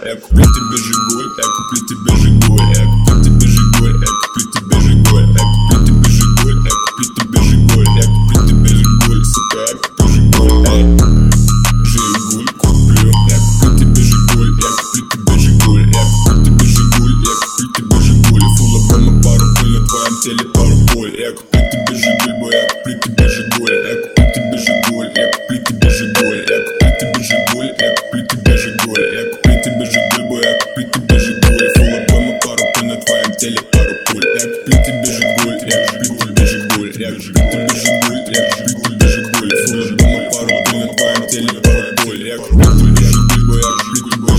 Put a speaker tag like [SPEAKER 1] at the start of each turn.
[SPEAKER 1] я куплю тебе Жигуль, я куплю тебе Жигуль, я куплю тебе Жигуль, я куплю тебе Жигуль, я куплю тебе Жигуль, я куплю тебе Жигуль, я куплю тебе Жигуль, сука, я куплю Жигуль, эй. Жигуль куплю, я куплю тебе Жигуль, я куплю тебе Жигуль, я куплю тебе Жигуль, я куплю тебе Жигуль, фул объема пару пуль на твоем теле пару пуль, я куплю тебе Жигуль, бой, я куплю тебе Жигуль, я куплю тебе Жигуль, я куплю тебе Жигуль, я куплю тебе Жигуль, я куплю тебе Жигуль, я куплю тебе Жигуль, бой, я куплю тебе Жигуль, фул объема пару пуль на твоем теле пару пуль, я куплю тебе Жигуль, я куплю тебе Жигуль, я куплю тебе Жигуль, я куплю тебе Жигуль, фул объема пару пуль на твоем теле пару пуль, я куплю тебе Жигуль, бой, я куплю тебе